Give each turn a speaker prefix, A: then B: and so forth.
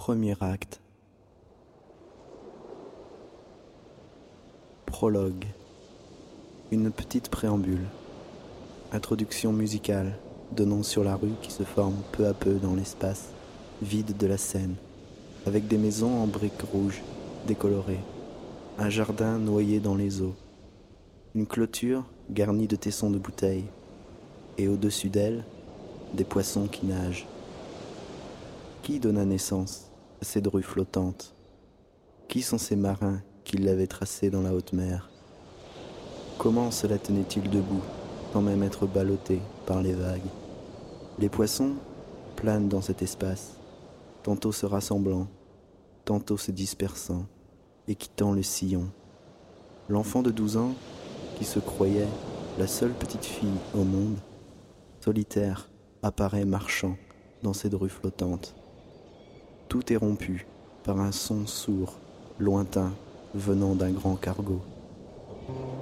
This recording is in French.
A: Premier acte. Prologue. Une petite préambule. Introduction musicale donnant sur la rue qui se forme peu à peu dans l'espace vide de la scène, avec des maisons en briques rouges décolorées, un jardin noyé dans les eaux, une clôture garnie de tessons de bouteilles, et au-dessus d'elle, des poissons qui nagent. Qui donna naissance à ces rues flottantes? Qui sont ces marins qui l'avaient tracée dans la haute mer? Comment cela tenait-il debout, sans même être ballotté par les vagues? Les poissons planent dans cet espace, tantôt se rassemblant, tantôt se dispersant et quittant le sillon. L'enfant de 12 ans, qui se croyait la seule petite fille au monde, solitaire, apparaît marchant dans cette rue flottante. Tout est rompu par un son sourd, lointain, venant d'un grand cargo.